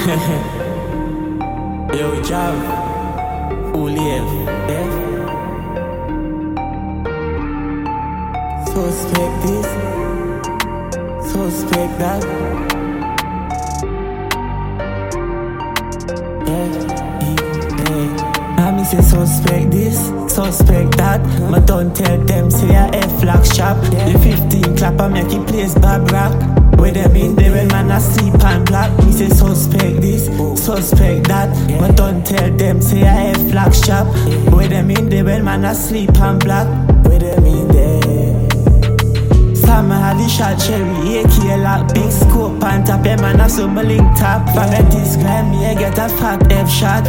Yo, Jav, who live, yeah? Suspect this, suspect that. I me say suspect this, suspect that. Me don't tell them say I F-Lock shop. The 15 clap and make it place bad rock. Where them in there when man asleep and black. Me say suspect this, suspect that. Me don't tell them say I F-Lock shop. Where them in there when man asleep and black. Where them in there. Sam had the shot cherry, AK lock, big scope and tap. Yeah man, I saw my link tap. From a disclaim me, I get a fat F shot.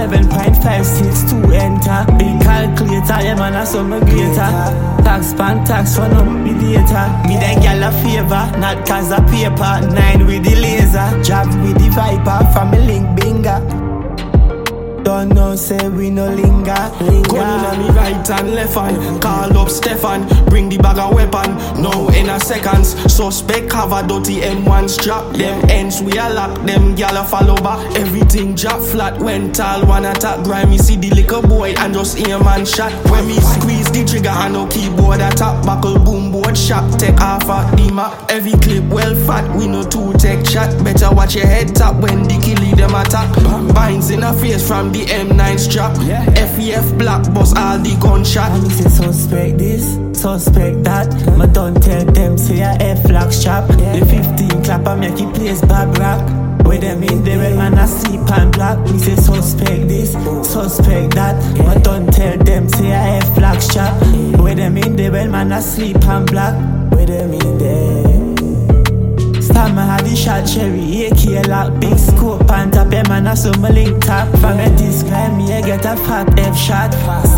7.562 enter. Big calculator, yeah man, I saw my greater. Tax pan tax for no be data. Me then gal a favor, not cause of paper. 9 with the laser, jab with the viper. From a link binga. Don't know, say we no linger. Gun inna me right and left hand. Call up Stefan, bring the bag of weapon. Now in a seconds, suspect have a dirty M1 strap. Them ends we a lock, them gyal a follow back. Everything drop flat when tall one attack. Grimy see the little boy and just aim and shot. When me squeeze the trigger and no keyboard attack. Buckle boom board shot, take half at the map. Every clip well fat, we no two take shot. Better watch your head tap when the killie them attack. Binds in a face from the M9 strap. FEF black boss all the gunshot. I me say suspect this, suspect that. Me don't tell them say I F-Lock shop. The 15 clap and make it place bad rock. Where them in there when man asleep and black. Me say suspect this, suspect that. Me don't tell them say I F-Lock shop. Where them in there when man asleep and black. Where them in there. Stammer had the shot cherry, AK lock, big scope and tap. Yeah man, I saw my link tap. From a disclaim me, I get a fat F shot.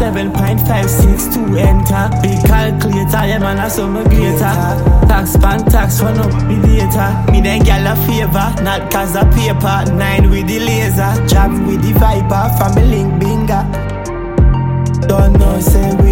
7.562 enter. Big calculator, yeah man, I saw my greater. Tax pan tax for no be data. Me then gal a favor, not cause of paper. 9 with the laser, jab with the viper. From a link binga. Don't know, say we